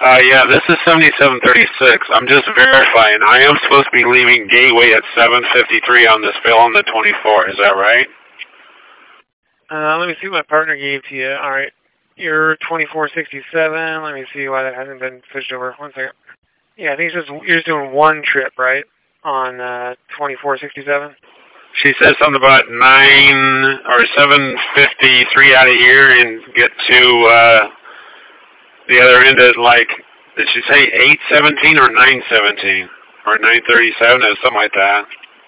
Yeah, this is 7736. I'm just verifying. I am supposed to be leaving Gateway at 7:53 on this bill on the 24. Is that right? Let me see what my partner gave to you. All right. You're 2467. Let me see why that hasn't been switched over. 1 second. Yeah, I think you're just doing one trip, right? On 2467? She said something about 9 or 7:53 out of here and get to the other end at like, did she say 8:17 or 9:17 or 9:37 or something like that?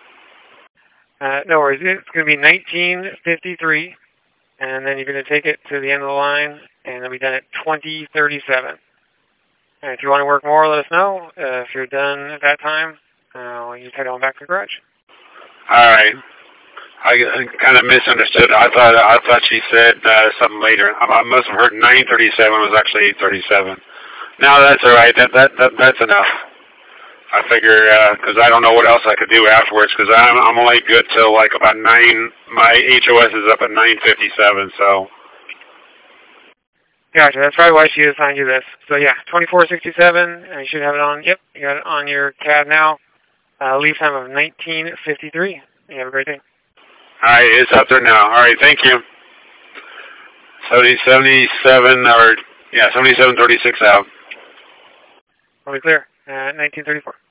No worries. It's going to be 1953, and then you're going to take it to the end of the line, and it'll be done at 2037. And if you want to work more, let us know. If you're done at that time, you just head on back to the garage. All right. I kind of misunderstood. I thought she said something later. I must have heard 9:37 was actually 8:37. No, that's all right. That's enough. I figure because I don't know what else I could do afterwards because I'm only good till like about 9. My HOS is up at 9:57. So. Gotcha. That's probably why she assigned you this. So yeah, 2467. And you should have it on. Yep, you got it on your cab now. Leave time of 19:53. You have a great day. All right, it's up there now. All right, thank you. 77 or, yeah, 7736 out. Are we clear? 1934.